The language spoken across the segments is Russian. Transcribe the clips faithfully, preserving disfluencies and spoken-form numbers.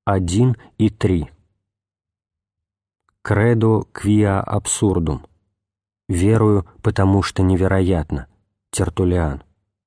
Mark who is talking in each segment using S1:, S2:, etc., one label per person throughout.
S1: один и три. Кредо квиа абсурдум. Верую, потому что невероятно. Тертуллиан.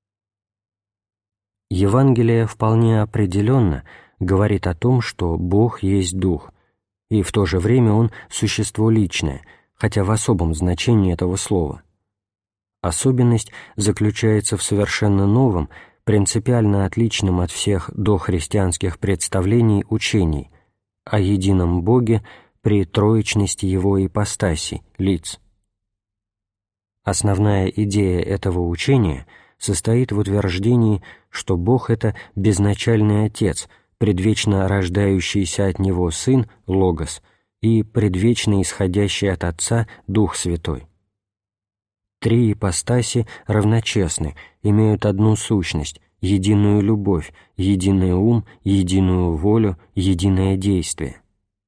S1: Евангелие вполне определенно говорит о том, что Бог есть Дух, и в то же время Он – существо личное, хотя в особом значении этого слова. Особенность заключается в совершенно новом, принципиально отличном от всех дохристианских представлений учений о едином Боге при троечности Его ипостасей, лиц. Основная идея этого учения состоит в утверждении, что Бог — это безначальный Отец, предвечно рождающийся от Него Сын, Логос, и предвечно исходящий от Отца Дух Святой. Три ипостаси равночестны, имеют одну сущность, единую любовь, единый ум, единую волю, единое действие.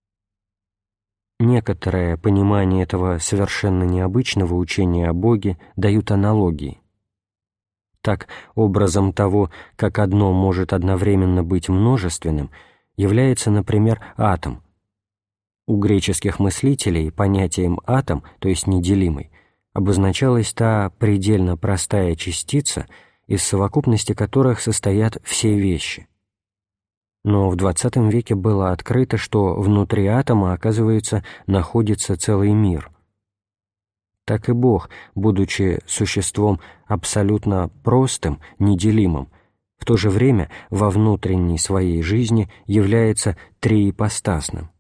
S1: Некоторое понимание этого совершенно необычного учения о Боге дают аналогии. Так, образом того, как одно может одновременно быть множественным, является, например, атом. У греческих мыслителей понятием «атом», то есть неделимый, обозначалась та предельно простая частица, из совокупности которых состоят все вещи. Но в двадцатом веке было открыто, что внутри атома, оказывается, находится целый мир. Так и Бог, будучи существом абсолютно простым, неделимым, в то же время во внутренней своей жизни является триипостасным.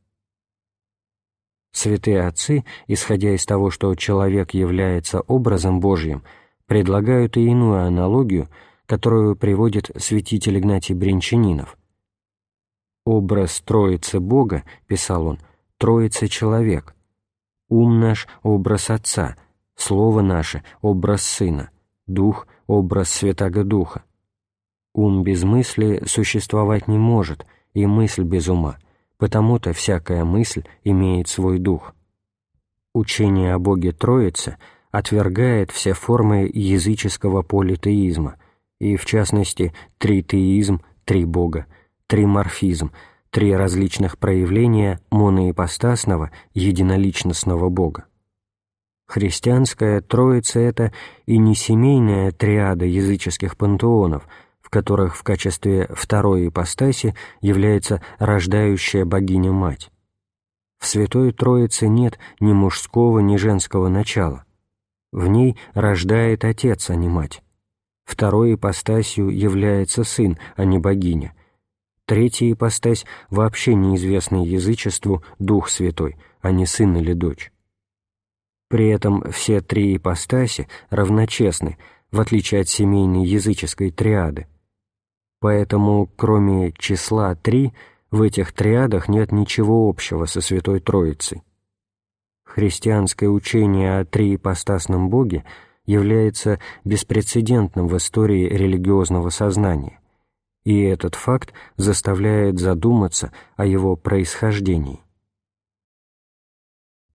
S1: Святые отцы, исходя из того, что человек является образом Божьим, предлагают и иную аналогию, которую приводит святитель Игнатий Брянчанинов. «Образ Троицы Бога, — писал он, — Троица человек, ум наш — образ Отца, слово наше — образ Сына, дух — образ Святаго Духа. Ум без мысли существовать не может, и мысль без ума, потому-то всякая мысль имеет свой дух». Учение о Боге Троице отвергает все формы языческого политеизма, и, в частности, тритеизм, три Бога, триморфизм, три различных проявления моноипостасного, единоличностного Бога. Христианская Троица — это и не семейная триада языческих пантеонов, в которых в качестве второй ипостаси является рождающая богиня-мать. В Святой Троице нет ни мужского, ни женского начала. В ней рождает Отец, а не мать. Второй ипостасью является Сын, а не богиня. Третья ипостась вообще неизвестна язычеству Дух Святой, а не сын или дочь. При этом все три ипостаси равночестны, в отличие от семейной языческой триады. Поэтому, кроме числа три, в этих триадах нет ничего общего со Святой Троицей. Христианское учение о триипостасном Боге является беспрецедентным в истории религиозного сознания, и этот факт заставляет задуматься о его происхождении.